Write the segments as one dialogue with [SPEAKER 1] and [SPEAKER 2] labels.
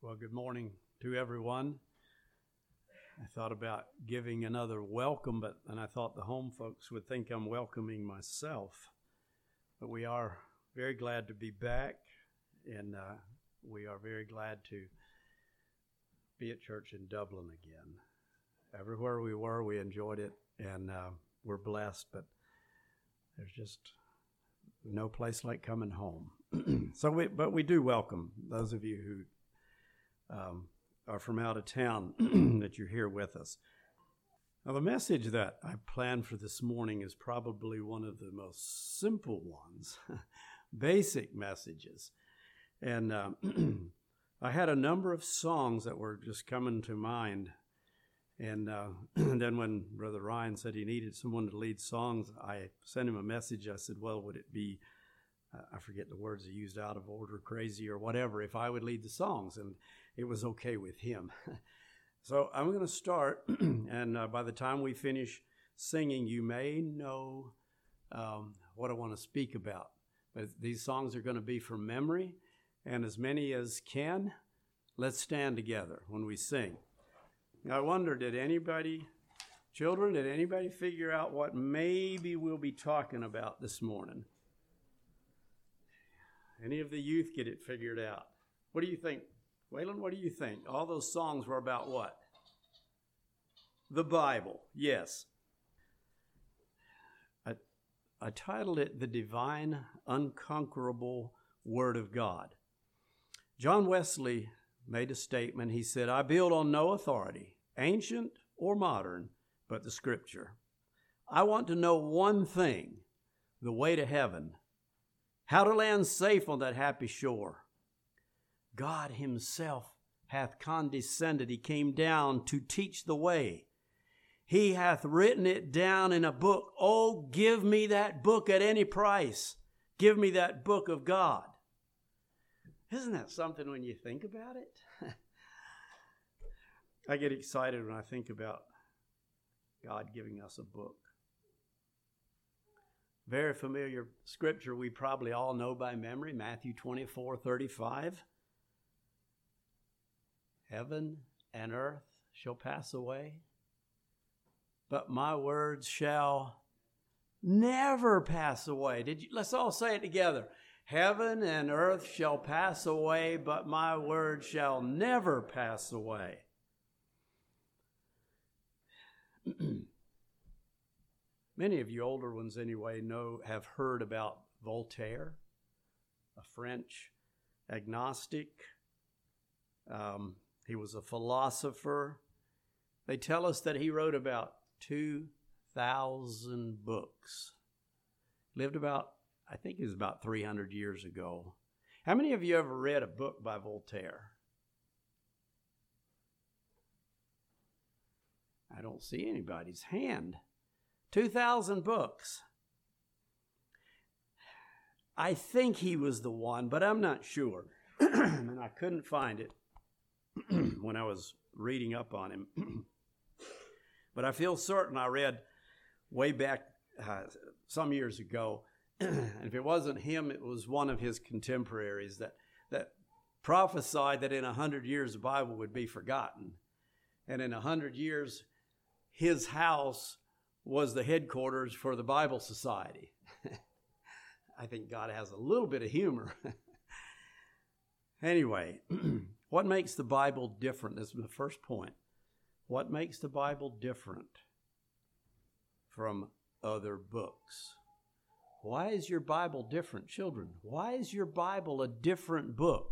[SPEAKER 1] Well, good morning to everyone. I thought about giving another welcome, and I thought the home folks would think I'm welcoming myself. But we are very glad to be back, and we are very glad to be at church in Dublin again. Everywhere we were, we enjoyed it, and we're blessed, but there's just no place like coming home. But we do welcome those of you who are from out of town that you're here with us. Now, the message that I planned for this morning is probably one of the most simple ones, basic messages. And I had a number of songs that were just coming to mind. And then when Brother Ryan said he needed someone to lead songs, I sent him a message. I said, well, would it be, I forget the words he used, out of order, crazy, or whatever, if I would lead the songs? And it was okay with him. So I'm going to start, and by the time we finish singing, you may know what I want to speak about. But these songs are going to be from memory, and as many as can, let's stand together when we sing. Now, I wonder, did anybody figure out what maybe we'll be talking about this morning? Any of the youth get it figured out? What do you think? Waylon, what do you think? All those songs were about what? The Bible, yes. I titled it The Divine, Unconquerable Word of God. John Wesley made a statement. He said, I build on no authority, ancient or modern, but the Scripture. I want to know one thing, the way to heaven, how to land safe on that happy shore. God himself hath condescended. He came down to teach the way. He hath written it down in a book. Oh, give me that book at any price. Give me that book of God. Isn't that something when you think about it? I get excited when I think about God giving us a book. Very familiar scripture we probably all know by memory, Matthew 24:35. Heaven and earth shall pass away, but my words shall never pass away. Let's all say it together. Heaven and earth shall pass away, but my word shall never pass away. Many of you older ones anyway have heard about Voltaire, a French agnostic. He was a philosopher. They tell us that he wrote about 2,000 books. Lived about, I think it was about 300 years ago. How many of you ever read a book by Voltaire? I don't see anybody's hand. 2,000 books. I think he was the one, but I'm not sure. And I couldn't find it when I was reading up on him. But I feel certain I read way back some years ago, and if it wasn't him, it was one of his contemporaries that prophesied that in 100 years the Bible would be forgotten. And in 100 years, his house was the headquarters for the Bible Society. I think God has a little bit of humor. Anyway, what makes the Bible different? This is the first point. What makes the Bible different from other books? Why is your Bible different, children? Why is your Bible a different book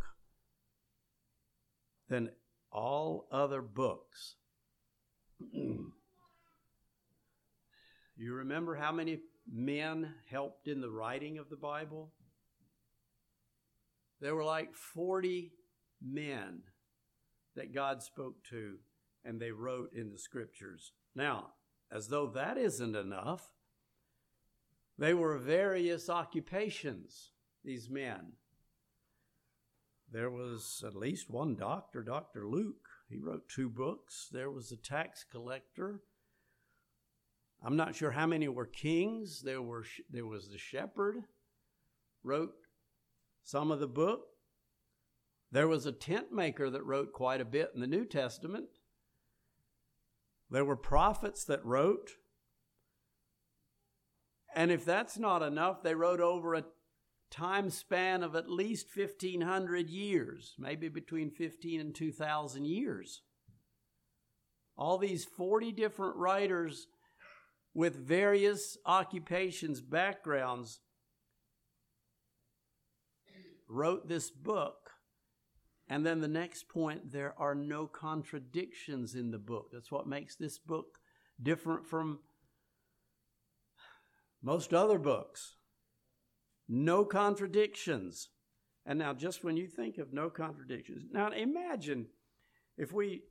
[SPEAKER 1] than all other books? You remember how many men helped in the writing of the Bible? There were like 40 men that God spoke to, and they wrote in the scriptures. Now, as though that isn't enough, they were various occupations, these men. There was at least one doctor, Dr. Luke. He wrote 2 books. There was a tax collector. I'm not sure how many were kings. There was the shepherd, wrote some of the book. There was a tent maker that wrote quite a bit in the New Testament. There were prophets that wrote. And if that's not enough, they wrote over a time span of at least 1,500 years, maybe between 15 and 2,000 years. All these 40 different writers with various occupations, backgrounds, wrote this book. And then the next point, there are no contradictions in the book. That's what makes this book different from most other books. No contradictions. And now just when you think of no contradictions, now imagine if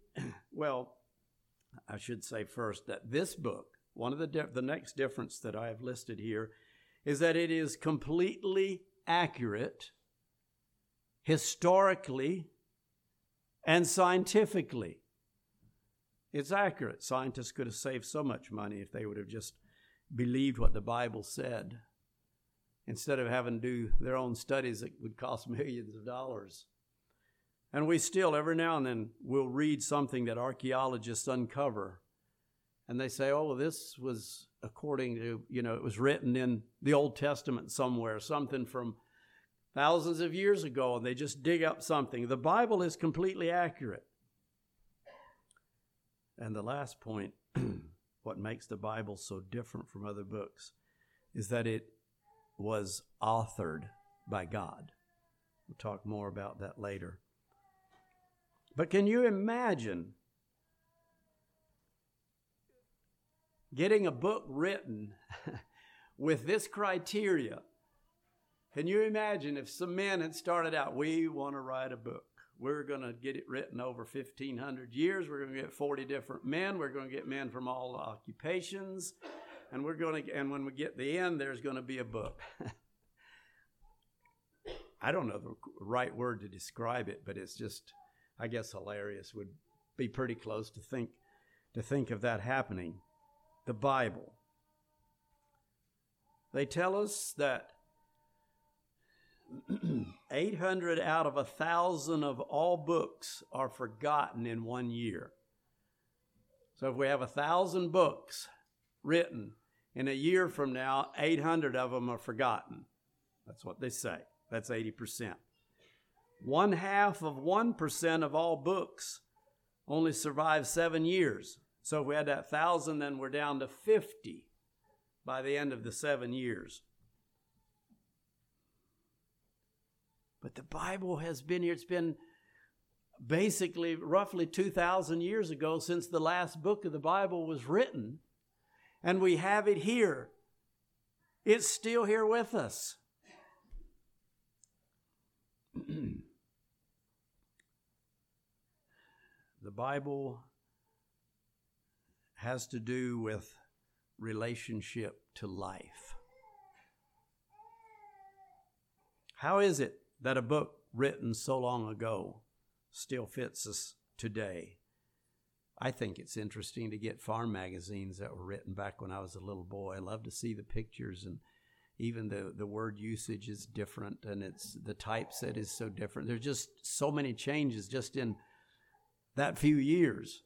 [SPEAKER 1] I should say first that this book, one of the next difference that I have listed here is that it is completely accurate historically and scientifically. It's accurate. Scientists could have saved so much money if they would have just believed what the Bible said instead of having to do their own studies that would cost millions of dollars. And we still, every now and then, will read something that archaeologists uncover. And they say, oh, this was according to, it was written in the Old Testament somewhere, something from thousands of years ago, and they just dig up something. The Bible is completely accurate. And the last point, what makes the Bible so different from other books, is that it was authored by God. We'll talk more about that later. But can you imagine getting a book written with this criteria? Can you imagine if some men had started out, we want to write a book. We're going to get it written over 1,500 years. We're going to get 40 different men. We're going to get men from all occupations. And when we get to the end, there's going to be a book. I don't know the right word to describe it, but it's just, I guess hilarious would be pretty close to think of that happening. The Bible. They tell us that 800 out of 1,000 of all books are forgotten in 1 year. So if we have 1,000 books written, in a year from now, 800 of them are forgotten. That's what they say. That's 80%. 0.5% of all books only survive 7 years. So if we had that 1,000, then we're down to 50 by the end of the 7 years. But the Bible has been here. It's been basically roughly 2,000 years ago since the last book of the Bible was written. And we have it here. It's still here with us. The Bible has to do with relationship to life. How is it that a book written so long ago still fits us today? I think it's interesting to get farm magazines that were written back when I was a little boy. I love to see the pictures, and even the word usage is different, and it's the typeset is so different. There's just so many changes just in that few years.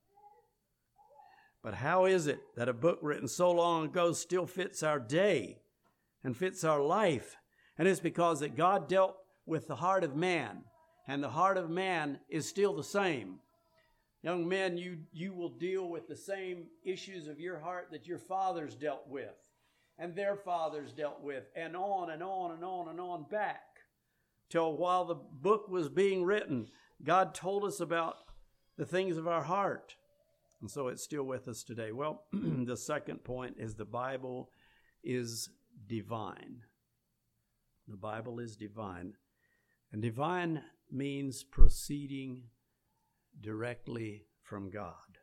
[SPEAKER 1] But how is it that a book written so long ago still fits our day and fits our life? And it's because that God dealt with the heart of man, and the heart of man is still the same. Young men, you will deal with the same issues of your heart that your fathers dealt with, and their fathers dealt with, and on and on and on and on back, till while the book was being written, God told us about the things of our heart. And so it's still with us today. Well, the second point is the Bible is divine. The Bible is divine. And divine means proceeding directly from God,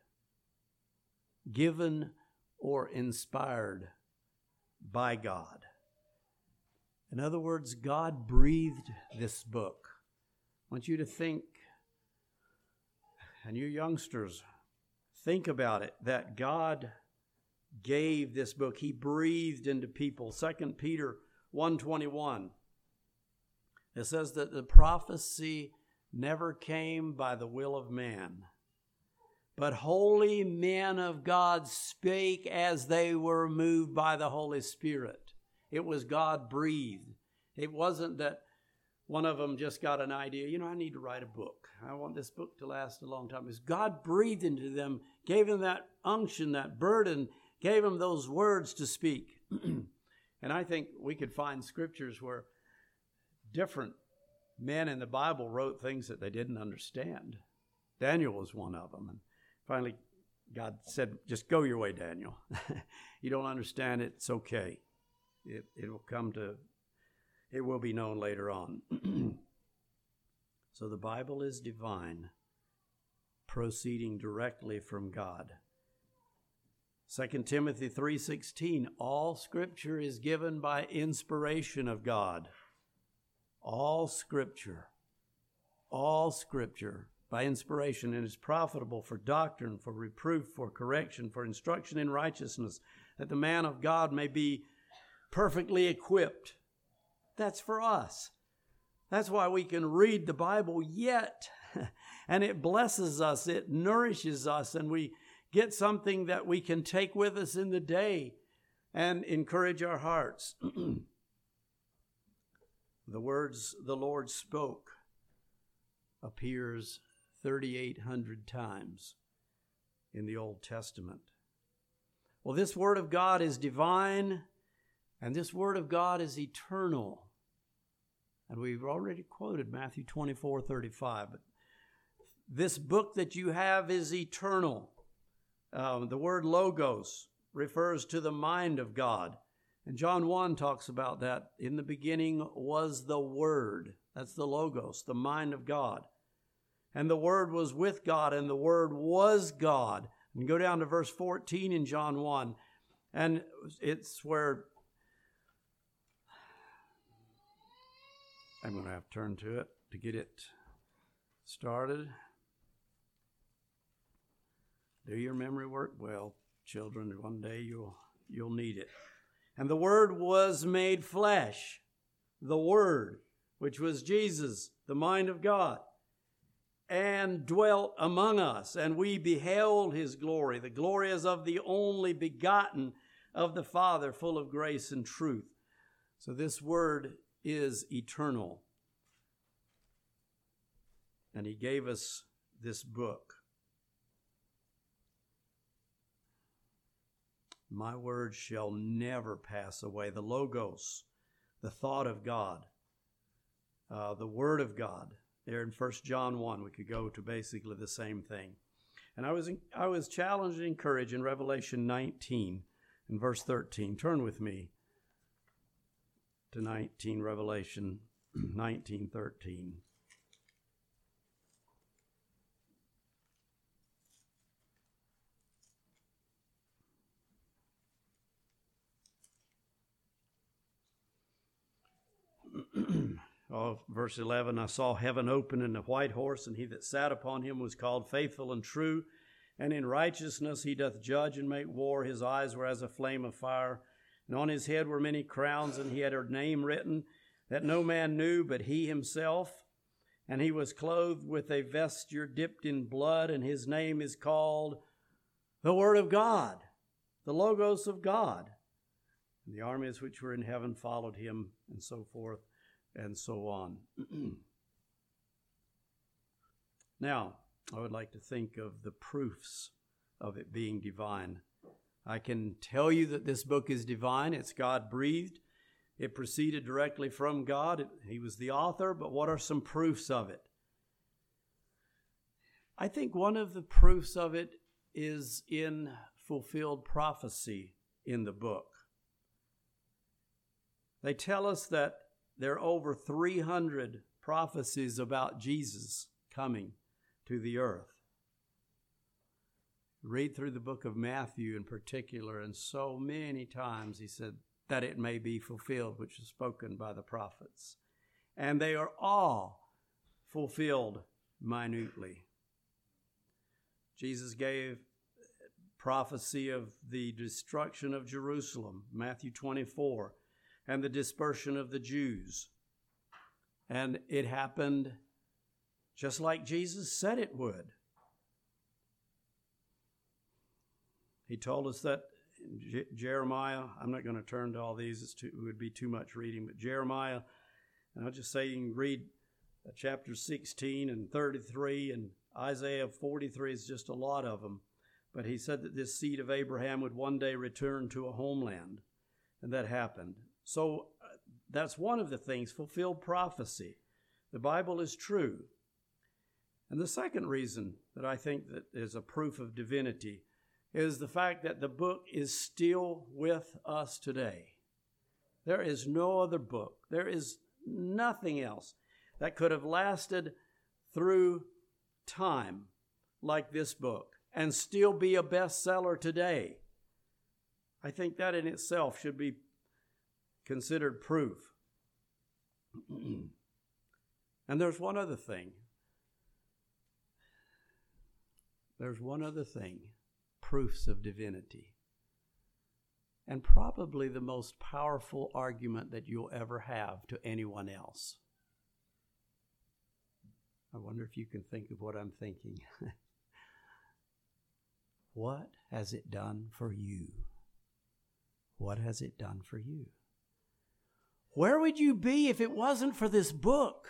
[SPEAKER 1] given or inspired by God. In other words, God breathed this book. I want you to think, and you youngsters, think about it, that God gave this book. He breathed into people. 2 Peter 1:21. It says that the prophecy never came by the will of man, but holy men of God spake as they were moved by the Holy Spirit. It was God-breathed. It wasn't that one of them just got an idea, I need to write a book. I want this book to last a long time. It was God breathed into them, gave them that unction, that burden, gave them those words to speak. And I think we could find scriptures where different men in the Bible wrote things that they didn't understand. Daniel was one of them. And finally, God said, just go your way, Daniel. You don't understand it, it's okay. It will be known later on. So the Bible is divine, proceeding directly from God. 2 Timothy 3:16, all Scripture is given by inspiration of God. All Scripture by inspiration, and is profitable for doctrine, for reproof, for correction, for instruction in righteousness, that the man of God may be perfectly equipped. That's for us. That's why we can read the Bible yet. And it blesses us, it nourishes us, and we get something that we can take with us in the day and encourage our hearts. The words the Lord spoke appears 3,800 times in the Old Testament. Well, this Word of God is divine, and this Word of God is eternal. And we've already quoted Matthew 24:35. But this book that you have is eternal. The word logos refers to the mind of God. And John 1 talks about that. In the beginning was the Word. That's the logos, the mind of God. And the Word was with God, and the Word was God. And go down to verse 14 in John 1. And it's where I'm going to have to turn to it to get it started. Do your memory work? Well, children, one day you'll need it. And the Word was made flesh. The Word, which was Jesus, the mind of God, and dwelt among us. And we beheld His glory. The glory is of the only begotten of the Father, full of grace and truth. So this Word is eternal. And He gave us this book. My word shall never pass away. The logos, the thought of God, the Word of God. There in 1 John 1, we could go to basically the same thing. And I was challenged and encouraged in Revelation 19 and verse 13. Turn with me to Revelation 19:13. Verse 11, I saw heaven open and a white horse, and he that sat upon him was called Faithful and True, and in righteousness he doth judge and make war. His eyes were as a flame of fire, and on his head were many crowns, and he had a name written that no man knew but he himself. And he was clothed with a vesture dipped in blood, and his name is called the Word of God, the Logos of God. And the armies which were in heaven followed him, and so forth and so on. Now, I would like to think of the proofs of it being divine. I can tell you that this book is divine. It's God-breathed. It proceeded directly from God. He was the author, but what are some proofs of it? I think one of the proofs of it is in fulfilled prophecy in the book. They tell us that there are over 300 prophecies about Jesus coming to the earth. Read through the book of Matthew in particular, and so many times he said that it may be fulfilled, which is spoken by the prophets. And they are all fulfilled minutely. Jesus gave prophecy of the destruction of Jerusalem, Matthew 24, and the dispersion of the Jews. And it happened just like Jesus said it would. He told us that in Jeremiah, I'm not going to turn to all these, it would be too much reading, but Jeremiah, and I'll just say you can read chapter 16 and 33, and Isaiah 43 is just a lot of them. But he said that this seed of Abraham would one day return to a homeland, and that happened. So that's one of the things, fulfilled prophecy. The Bible is true. And the second reason that I think that is a proof of divinity is the fact that the book is still with us today. There is no other book. There is nothing else that could have lasted through time like this book and still be a bestseller today. I think that in itself should be considered proof. And there's one other thing. Proofs of divinity. And probably the most powerful argument that you'll ever have to anyone else. I wonder if you can think of what I'm thinking. What has it done for you? What has it done for you? Where would you be if it wasn't for this book?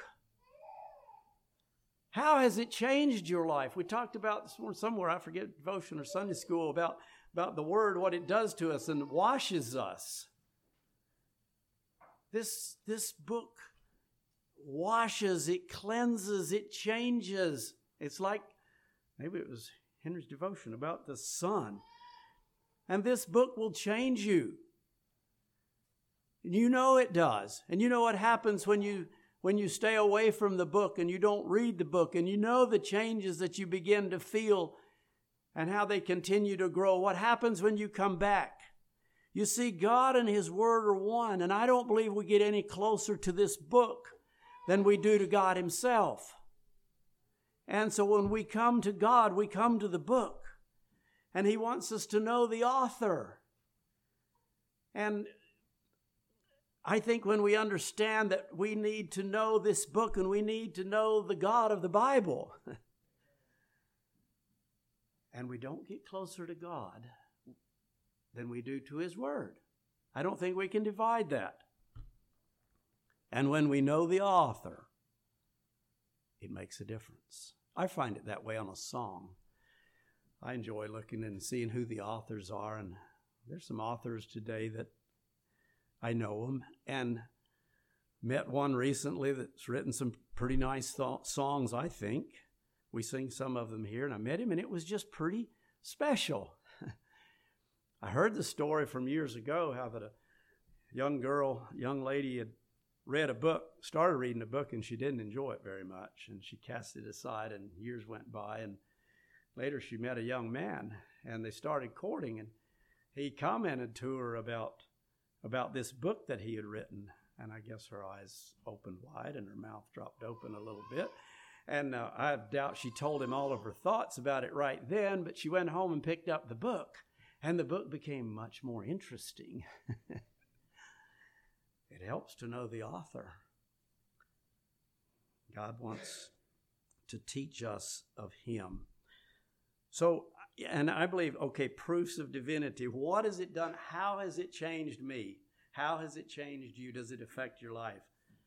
[SPEAKER 1] How has it changed your life? We talked about this morning somewhere, I forget, devotion or Sunday school, about the Word, what it does to us and washes us. This book washes, it cleanses, it changes. It's like, maybe it was Henry's devotion about the sun. And this book will change you. And you know it does. And you know what happens when you stay away from the book and you don't read the book, and you know the changes that you begin to feel and how they continue to grow. What happens when you come back? You see, God and His Word are one, and I don't believe we get any closer to this book than we do to God Himself. And so when we come to God, we come to the book, and He wants us to know the author. And I think when we understand that we need to know this book and we need to know the God of the Bible, and we don't get closer to God than we do to His Word. I don't think we can divide that. And when we know the author, it makes a difference. I find it that way on a song. I enjoy looking and seeing who the authors are, and there's some authors today that I know them, and met one recently that's written some pretty nice songs, I think. We sing some of them here, and I met him, and it was just pretty special. I heard the story from years ago, how that a young lady had started reading a book, and she didn't enjoy it very much, and she cast it aside, and years went by, and later she met a young man, and they started courting, and he commented to her about this book that he had written, and I guess her eyes opened wide and her mouth dropped open a little bit, and I doubt she told him all of her thoughts about it right then, but she went home and picked up the book, and the book became much more interesting. It helps to know the author. God wants to teach us of Him. So, and I believe, proofs of divinity. What has it done? How has it changed me? How has it changed you? Does it affect your life?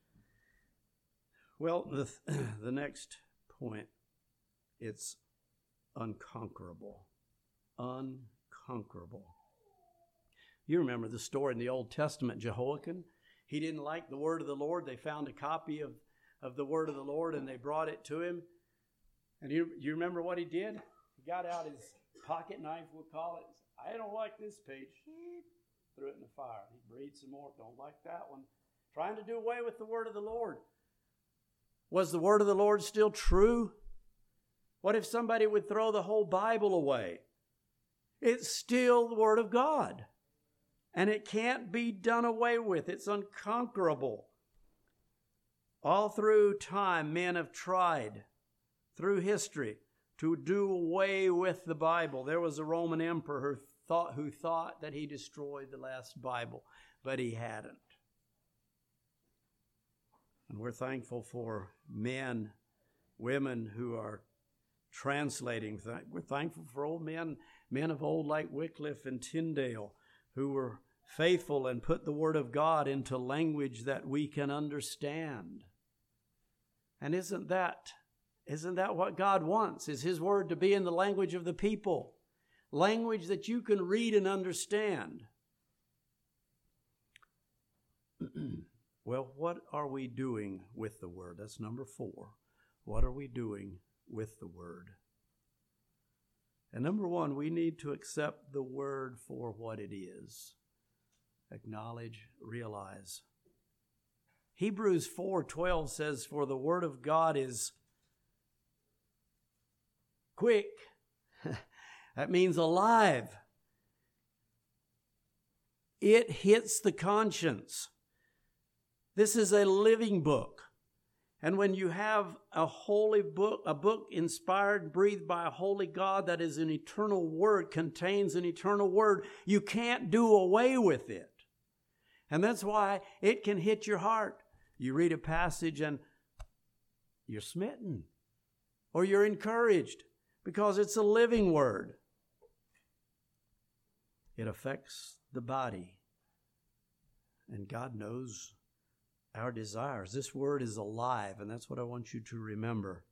[SPEAKER 1] Well, the next point, it's unconquerable. Unconquerable. You remember the story in the Old Testament, Jehoiakim. He didn't like the word of the Lord. They found a copy of the word of the Lord, and they brought it to him. And you remember what he did? He got out his pocket knife, we'll call it. I don't like this page. Threw it in the fire. He breathed some more. Don't like that one. Trying to do away with the word of the Lord. Was the word of the Lord still true? What if somebody would throw the whole Bible away? It's still the word of God. And it can't be done away with. It's unconquerable. All through time, men have tried, through history, to do away with the Bible. There was a Roman emperor who thought that he destroyed the last Bible, but he hadn't. And we're thankful for men women who are translating. We're thankful for old men of old like Wycliffe and Tyndale, who were faithful and put the Word of God into language that we can understand. And isn't that what God wants? Is His Word to be in the language of the people, language that you can read and understand. Well, what are we doing with the Word? That's number 4. What are we doing with the Word? And number 1, we need to accept the Word for what it is. Acknowledge, realize. Hebrews 4:12 says, "For the Word of God is quick." That means alive. It hits the conscience. This is a living book. And when you have a holy book, a book inspired, breathed by a holy God that is an eternal word, contains an eternal word, you can't do away with it. And that's why it can hit your heart. You read a passage and you're smitten or you're encouraged because it's a living word. It affects the body. And God knows our desires. This word is alive, and that's what I want you to remember.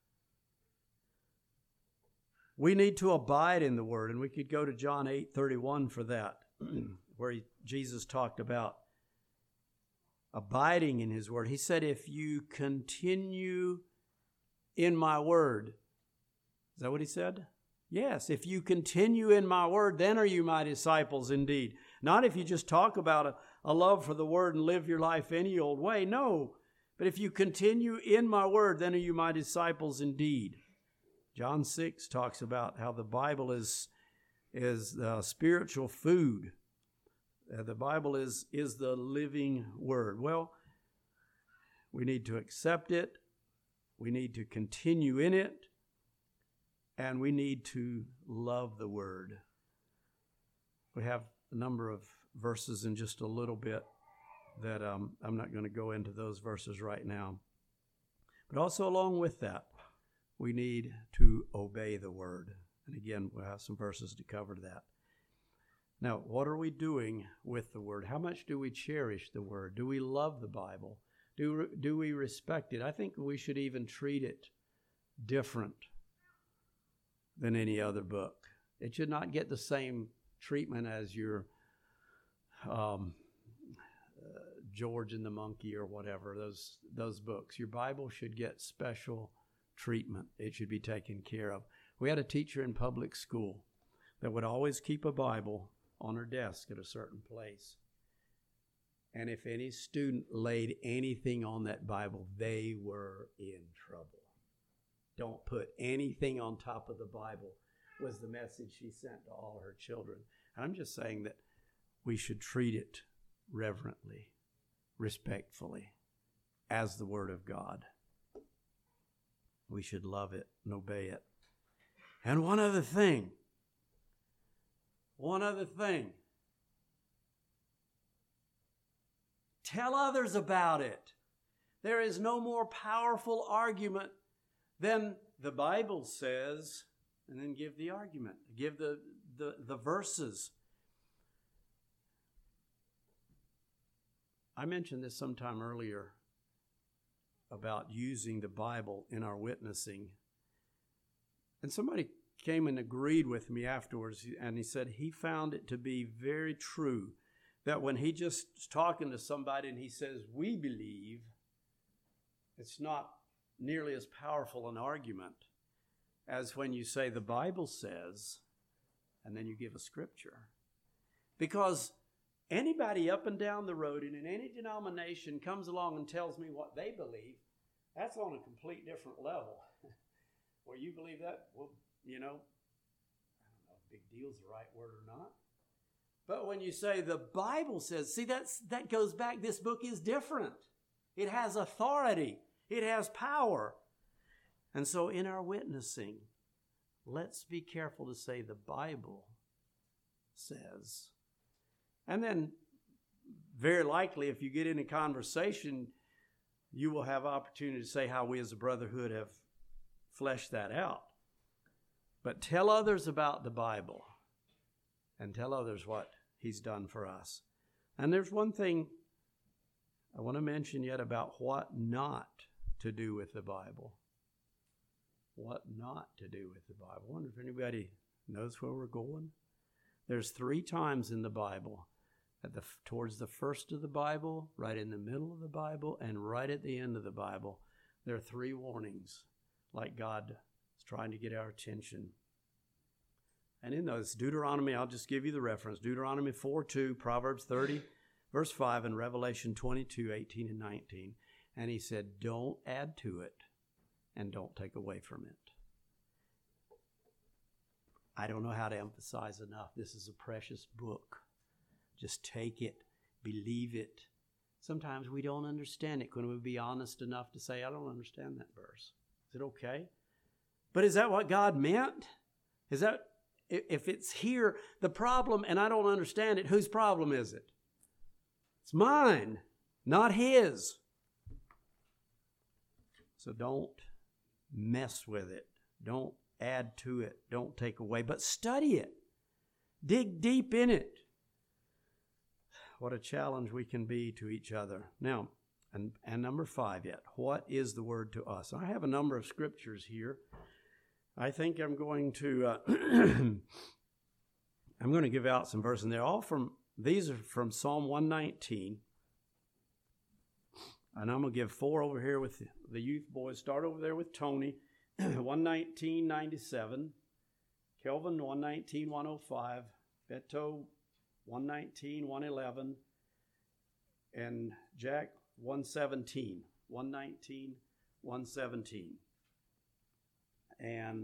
[SPEAKER 1] We need to abide in the word, and we could go to John 8:31 for that, where Jesus talked about abiding in His word. He said, if you continue in my word. Is that what He said? Yes, if you continue in my word, then are you my disciples indeed. Not if you just talk about a love for the word and live your life any old way. No, but if you continue in my word, then are you my disciples indeed. John 6 talks about how the Bible is spiritual food. The Bible is the living word. Well, we need to accept it. We need to continue in it. And we need to love the word. We have a number of verses in just a little bit that I'm not going to go into those verses right now. But also along with that, we need to obey the word. And again, we'll have some verses to cover that. Now, what are we doing with the word? How much do we cherish the word? Do we love the Bible? Do we respect it? I think we should even treat it different than any other book. It should not get the same treatment as your George and the Monkey or whatever, those books. Your Bible should get special treatment. It should be taken care of. We had a teacher in public school that would always keep a Bible on her desk at a certain place. And if any student laid anything on that Bible, they were in trouble. Don't put anything on top of the Bible was the message she sent to all her children. And I'm just saying that we should treat it reverently, respectfully, as the Word of God. We should love it and obey it. And one other thing. Tell others about it. There is no more powerful argument than the Bible says, and then give the argument, give the verses. I mentioned this sometime earlier about using the Bible in our witnessing. And somebody came and agreed with me afterwards, and he said he found it to be very true that when he just is talking to somebody and he says, "we believe," it's not nearly as powerful an argument as when you say the Bible says, and then you give a scripture. Because anybody up and down the road and in any denomination comes along and tells me what they believe, that's on a complete different level. Where you believe that, well, I don't know if big deal is the right word or not. But when you say the Bible says, see, that goes back, this book is different. It has authority. It has power. And so in our witnessing, let's be careful to say the Bible says. And then very likely if you get in a conversation, you will have opportunity to say how we as a brotherhood flesh that out. But tell others about the Bible and tell others what He's done for us. And there's one thing I want to mention yet about what not to do with the Bible. What not to do with the Bible. I wonder if anybody knows where we're going. There's 3 times in the Bible, towards the first of the Bible, right in the middle of the Bible, and right at the end of the Bible, there are 3 warnings, like God is trying to get our attention. And in those, Deuteronomy, I'll just give you the reference, Deuteronomy 4:2, Proverbs 30, verse 5, and Revelation 22, 18 and 19. And He said, don't add to it and don't take away from it. I don't know how to emphasize enough. This is a precious book. Just take it, believe it. Sometimes we don't understand it. Can we be honest enough to say, I don't understand that verse? Is it okay? But is that what God meant? Is that, if it's here, the problem, and I don't understand it, whose problem is it? It's mine, not His. So don't mess with it. Don't add to it. Don't take away, but study it. Dig deep in it. What a challenge we can be to each other. Now, and number 5 yet, what is the word to us? I have a number of scriptures here. I think I'm going to I'm going to give out some verses, and these are from Psalm 119. And I'm going to give 4 over here with the youth boys. Start over there with Tony, 119:97. Kelvin, 119:105. Beto, 119:111. And Jack, 117. 119:117. And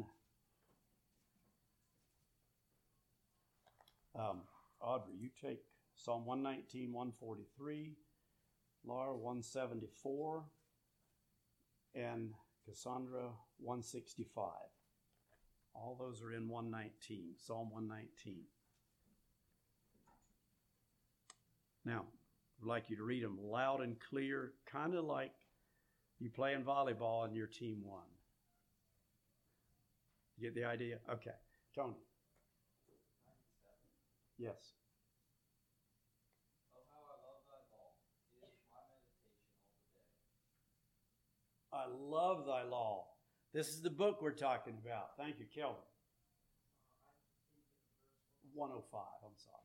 [SPEAKER 1] Audrey, you take Psalm 119:143. Laura, 174, and Cassandra, 165. All those are in 119, Psalm 119. Now, I'd like you to read them loud and clear, kind of like you playing volleyball and your team won. You get the idea? Okay. Tony. Yes. I love thy law. This is the book we're talking about. Thank you, Kelvin. 105, I'm sorry.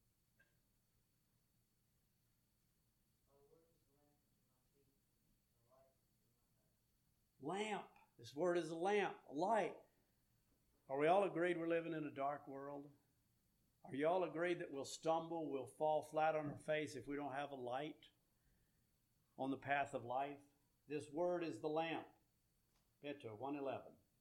[SPEAKER 1] Lamp. This word is a lamp, a light. Are we all agreed we're living in a dark world? Are you all agreed that we'll stumble, we'll fall flat on our face if we don't have a light on the path of life? This word is the lamp. Beto, 111.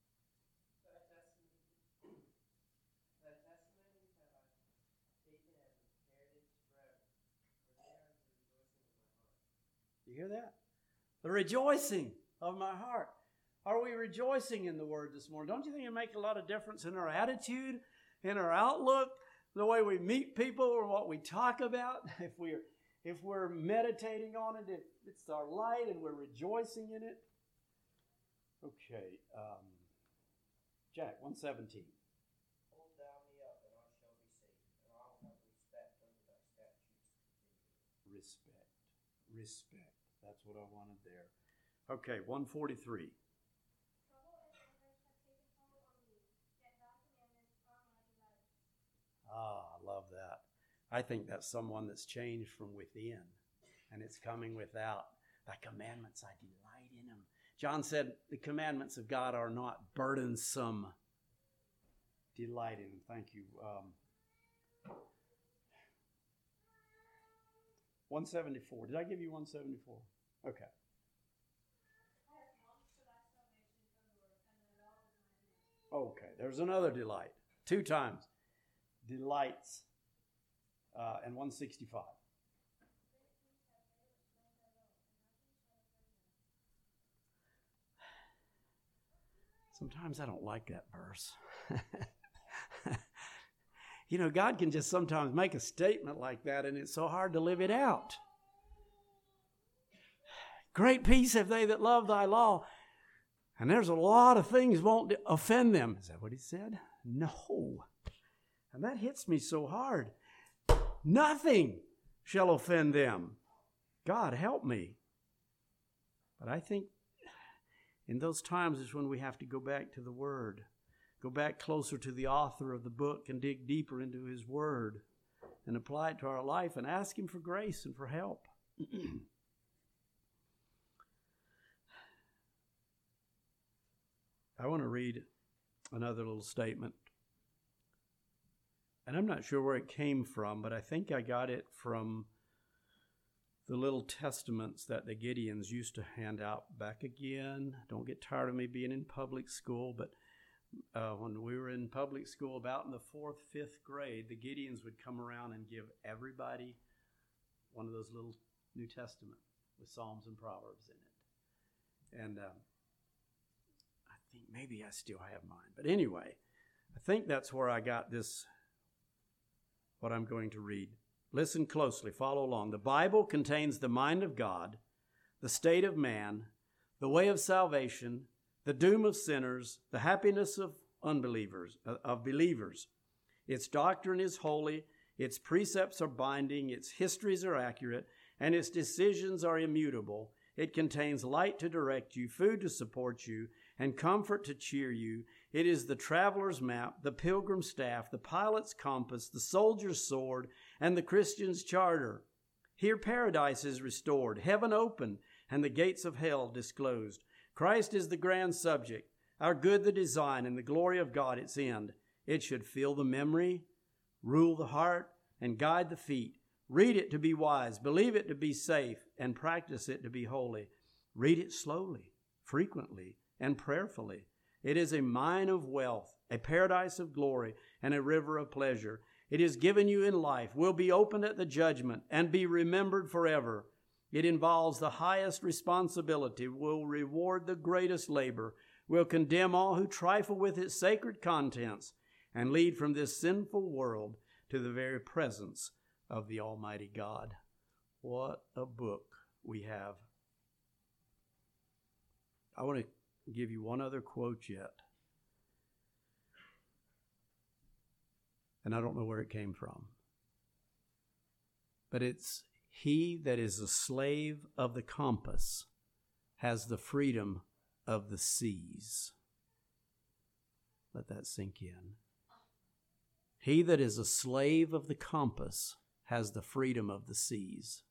[SPEAKER 1] You hear that? The rejoicing of my heart. Are we rejoicing in the word this morning? Don't you think it makes a lot of difference in our attitude, in our outlook, the way we meet people or what we talk about? If we're meditating on it, it's our light and we're rejoicing in it. Okay. Jack, 117.
[SPEAKER 2] Hold thou me up, and I shall be safe, and I will have respect unto thy statutes.
[SPEAKER 1] Respect. That's what I wanted there. Okay, 143. I love that. I think that's someone that's changed from within, and it's coming without. Thy commandments, I delight in them. John said the commandments of God are not burdensome. Delight in them. Thank you. 174. Did I give you 174? Okay. Okay, there's another delight. 2 times. Delights. And 165. Sometimes I don't like that verse. You know, God can just sometimes make a statement like that, and it's so hard to live it out. Great peace have they that love thy law. And there's a lot of things won't offend them. Is that what he said? No. And that hits me so hard. Nothing shall offend them. God, help me. But I think in those times is when we have to go back to the Word. Go back closer to the author of the book and dig deeper into His Word and apply it to our life and ask Him for grace and for help. I want to read another little statement. And I'm not sure where it came from, but I think I got it from the little testaments that the Gideons used to hand out back again. Don't get tired of me being in public school, but when we were in public school, about in the 4th, 5th grade, the Gideons would come around and give everybody one of those little New Testament with Psalms and Proverbs in it. And I think maybe I still have mine. But anyway, I think that's where I got this, what I'm going to read. Listen closely, follow along. The Bible contains the mind of God, the state of man, the way of salvation, the doom of sinners, the happiness of believers. Its doctrine is holy, its precepts are binding, its histories are accurate, and its decisions are immutable. It contains light to direct you, food to support you, and comfort to cheer you. It is the traveler's map, the pilgrim's staff, the pilot's compass, the soldier's sword, and the Christian's charter. Here paradise is restored, heaven open, and the gates of hell disclosed. Christ is the grand subject, our good the design, and the glory of God its end. It should fill the memory, rule the heart, and guide the feet. Read it to be wise, believe it to be safe, and practice it to be holy. Read it slowly, frequently, and prayerfully. It is a mine of wealth, a paradise of glory, and a river of pleasure. It is given you in life, will be opened at the judgment, and be remembered forever. It involves the highest responsibility, will reward the greatest labor, will condemn all who trifle with its sacred contents, and lead from this sinful world to the very presence of the Almighty God. What a book we have. I want to give you one other quote yet. And I don't know where it came from. But it's, he that is a slave of the compass has the freedom of the seas. Let that sink in. He that is a slave of the compass has the freedom of the seas.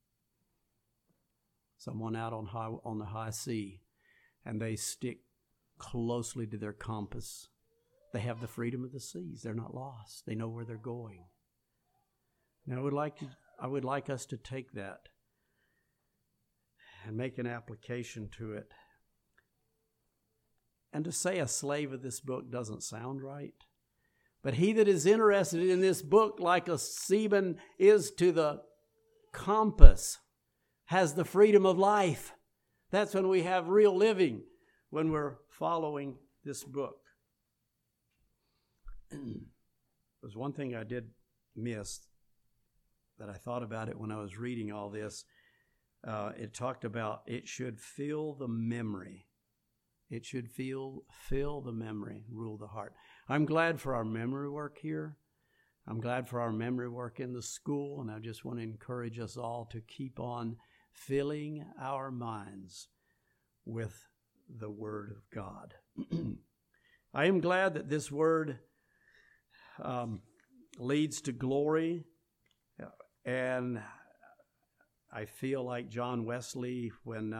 [SPEAKER 1] Someone out on the high sea, and they stick closely to their compass. They have the freedom of the seas. They're not lost. They know where they're going. Now, I would like us to take that and make an application to it. And to say a slave of this book doesn't sound right. But he that is interested in this book, like a seaman is to the compass, has the freedom of life. That's when we have real living, when we're following this book. There's one thing I did miss that I thought about it when I was reading all this. It talked about it should fill the memory. It should fill the memory, rule the heart. I'm glad for our memory work here. I'm glad for our memory work in the school, and I just want to encourage us all to keep on filling our minds with the Word of God. I am glad that this Word leads to glory, and I feel like John Wesley when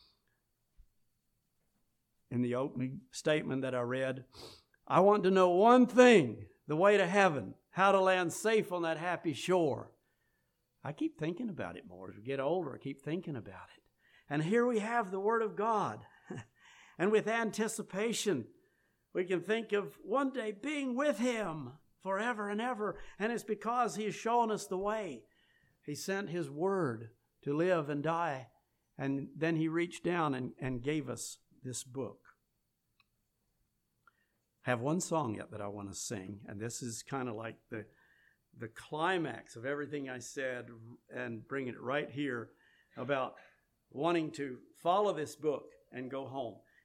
[SPEAKER 1] in the opening statement that I read, I want to know one thing, the way to heaven, how to land safe on that happy shore. I keep thinking about it more. As we get older, I keep thinking about it. And here we have the Word of God. And with anticipation, we can think of one day being with Him forever and ever. And it's because He has shown us the way. He sent His Word to live and die. And then He reached down and gave us this book. I have one song yet that I want to sing, and this is kind of like the climax of everything I said and bringing it right here about wanting to follow this book and go home.